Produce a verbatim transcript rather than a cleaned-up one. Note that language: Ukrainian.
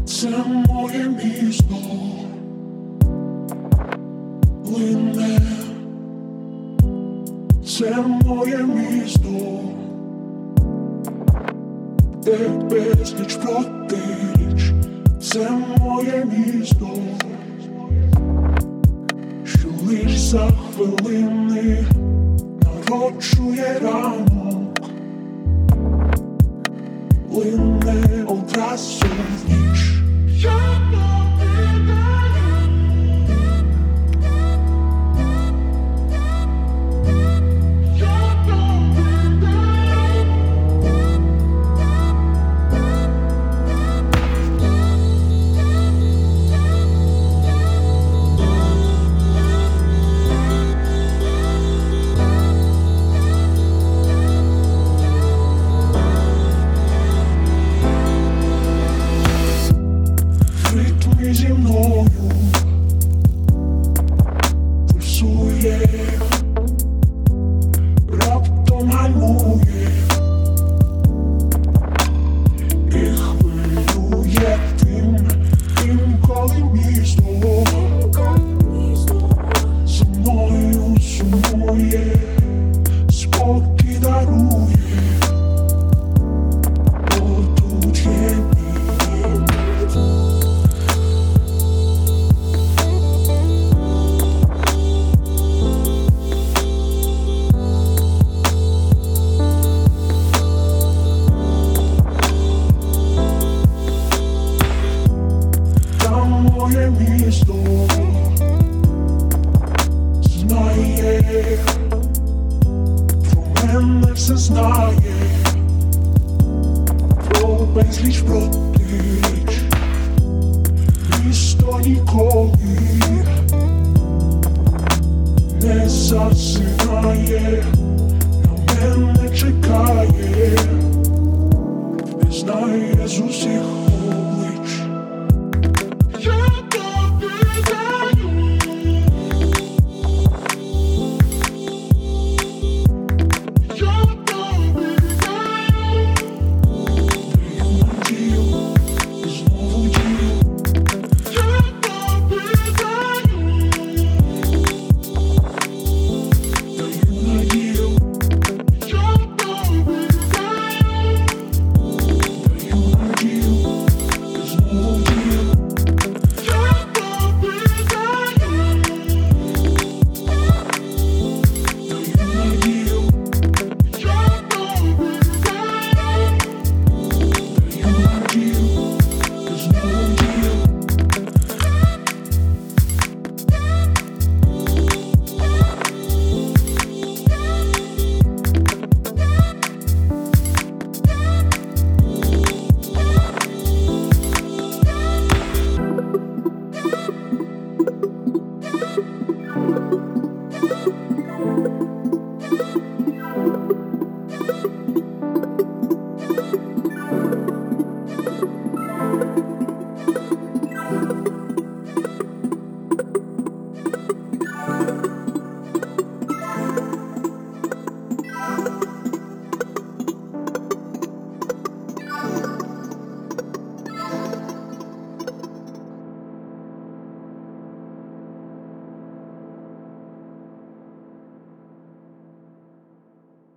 Це моє місто лине, це моє місто, де безліч протиріч. Це моє місто, що лиш за хвилини народжує ранок, лине одразу в ніч. Ритми зі мною пульсує, раптом гальмує і хвилює тим, інколи місто за мною сумує, спокій дарує. Отут є моє місто, знає, про мене все знає, про безліч протиріч. Місто ніколи не засинає, на мене чекає, знає з усіх.